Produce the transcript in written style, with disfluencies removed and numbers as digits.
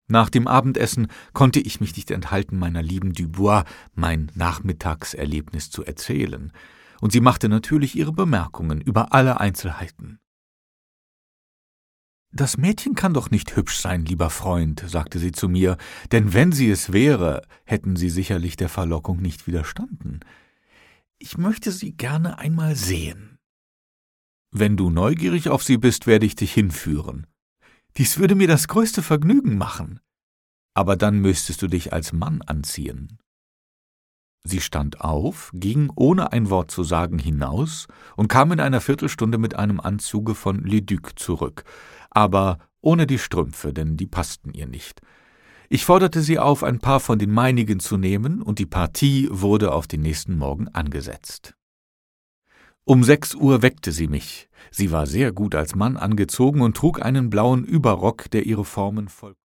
Nach dem Abendessen konnte ich mich nicht enthalten, meiner lieben Dubois mein Nachmittagserlebnis zu erzählen, und sie machte natürlich ihre Bemerkungen über alle Einzelheiten. »Das Mädchen kann doch nicht hübsch sein, lieber Freund«, sagte sie zu mir, »denn wenn sie es wäre, hätten Sie sicherlich der Verlockung nicht widerstanden. Ich möchte sie gerne einmal sehen. Wenn du neugierig auf sie bist, werde ich dich hinführen. Dies würde mir das größte Vergnügen machen. Aber dann müsstest du dich als Mann anziehen.« Sie stand auf, ging ohne ein Wort zu sagen hinaus und kam in einer Viertelstunde mit einem Anzuge von Leduc zurück, aber ohne die Strümpfe, denn die passten ihr nicht. Ich forderte sie auf, ein Paar von den meinigen zu nehmen, und die Partie wurde auf den nächsten Morgen angesetzt. Um 6 Uhr weckte sie mich. Sie war sehr gut als Mann angezogen und trug einen blauen Überrock, der ihre Formen voll